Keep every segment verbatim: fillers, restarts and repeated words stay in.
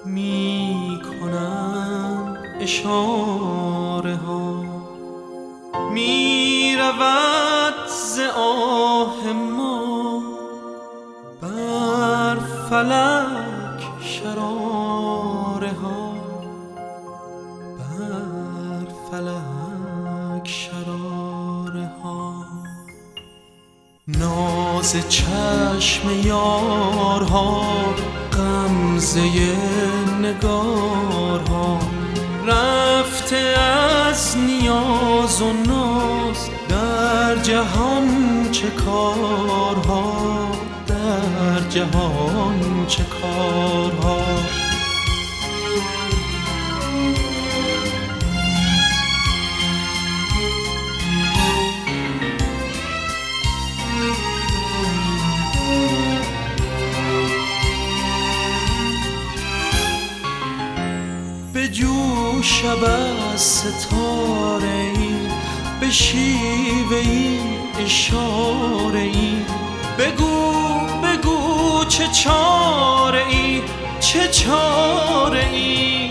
می کنند اشاره ها، می رود ز آه ما بر فلک شراره ها، بر فلک شراره ها. ناز چشم یارها، غمزه نگارها، رفته از نیاز و ناز در جهان چه کارها، در جهان چه کارها. به جوش از ستاره ای، به شیوه ای اشاره ای، بگو بگو چه چاره ای، چه چاره ای.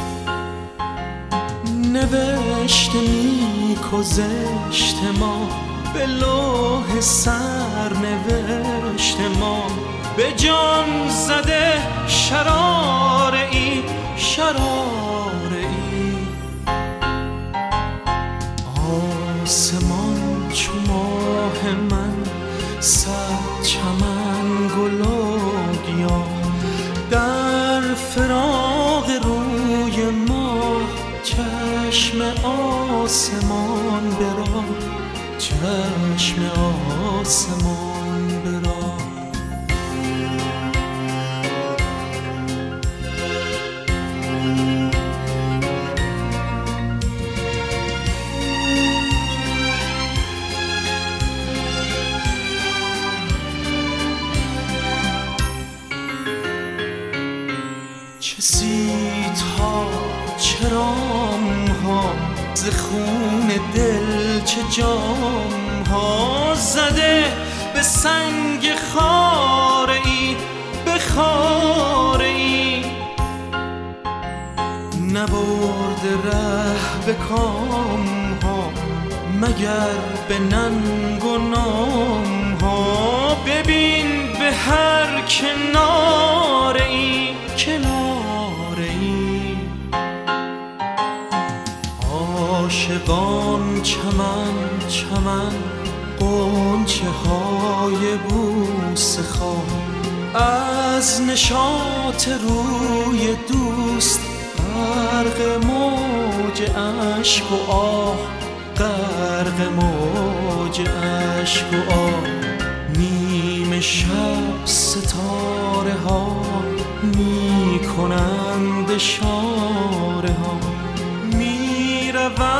نوشته نیک و زشت ما، به لوح سر نوشت ما، به جان زده شراره ای، شراره ای. آسمان چو ماه من، صد چمن گل و گیاه، در فراق روی ما چشم آسمان برا، چشم آسمان برا. چه سیدها، چه رامها، ز خون دل چه جامها، زده به سنگ خاره ای، به خاره ای. نبرده ره به کامها، مگر به ننگ و نامها. ببین به هر کناره ای، کناره ای. عاشقان چمن چمن، غنچه های بوسه خواه، از نشاط روی دوست غرق موج اشک و آه، غرق موج اشک و آه. نیم شب ستاره ها می کنند اشاره ها، می روند